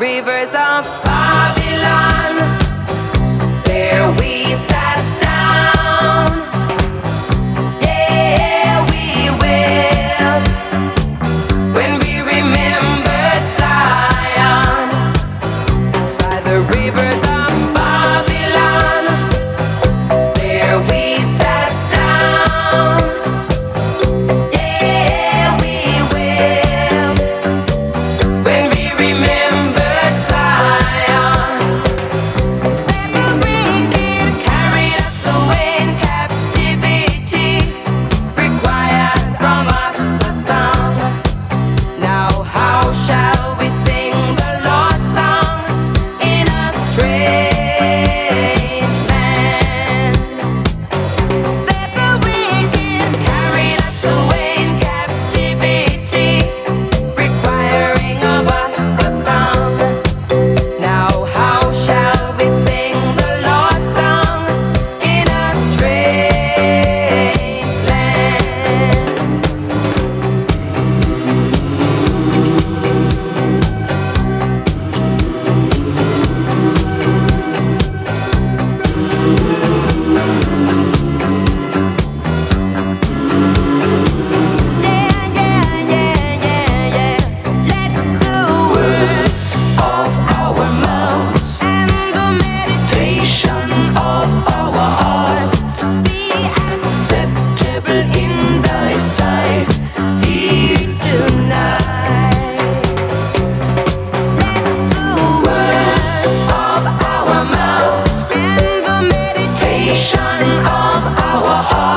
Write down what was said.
rivers of Babylon, there we sat down. Yeah, we wept when we remembered Zion by the rivers of Babylon. There we sat down. Yeah, we wept when we remembered Zion. The wicked carried us away in captivity, required from us a song. Now how shall we sing the Lord's song in a strange land? That the wicked carried us away in captivity, requiring of us a song. Now how shall we sing the Lord's song in a strange land? Let the words of our mouths and the meditation of our heart be acceptable in thy sight, here tonight. Let the words of our mouths and the meditation of our heart